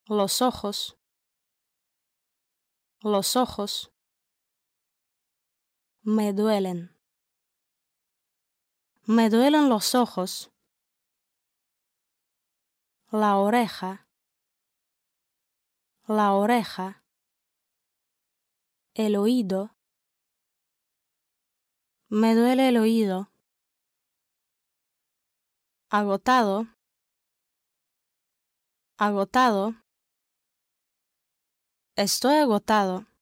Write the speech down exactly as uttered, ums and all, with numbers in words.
los ojos, los ojos, me duelen, me duelen los ojos, la oreja, la oreja, el oído, me duele el oído, agotado, agotado, estoy agotado.